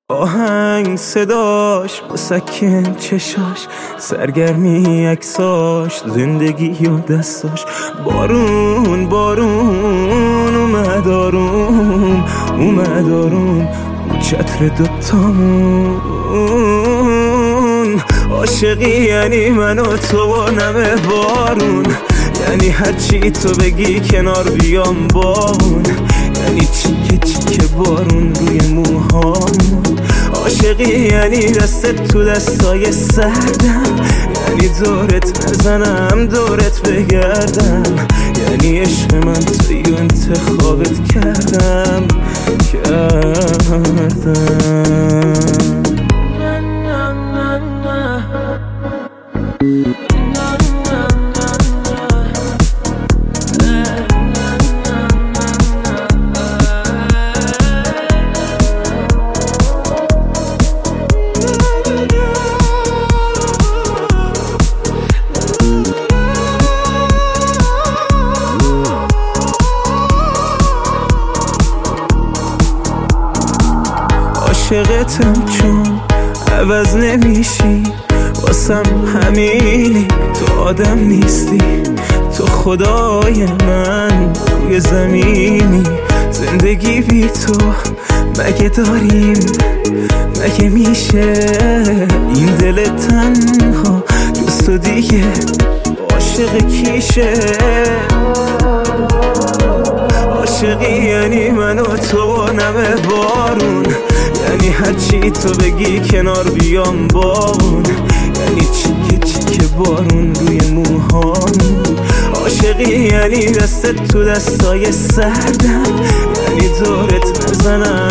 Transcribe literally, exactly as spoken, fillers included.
آهنگ صداش مسکن چشاش، سرگرمی عکساش، زندگی و دستاش. بارون بارون اومد آروم اومد آروم رو چتر دوتامون. عاشقی یعنی من و تو و نمه بارون، یعنی هرچی تو بگی کنار بیام بارون، یعنی چیکه چیکه بارون روی موهامون. عاشقی یعنی دستت تو دستای سردم، یعنی دورت نزنم دورت بگردم، یعنی عشق من توی انتخابت کردم کردم عاشقتم چون عوض نمیشی، واسم همینی تو آدم نیستی، تو خدای من روی زمینی. زندگی بی تو مگه داریم، مگه میشه این دل تنها جز تو دیگه عاشق کیشه. عاشقی یعنی من و تو و نمه بارون، یعنی هرچی تو بگی کنار بیام بارون، یعنی چیکه چیکه بارون روی موهامون. عاشقی یعنی دستت تو دستای سردم، یعنی دورت نزنم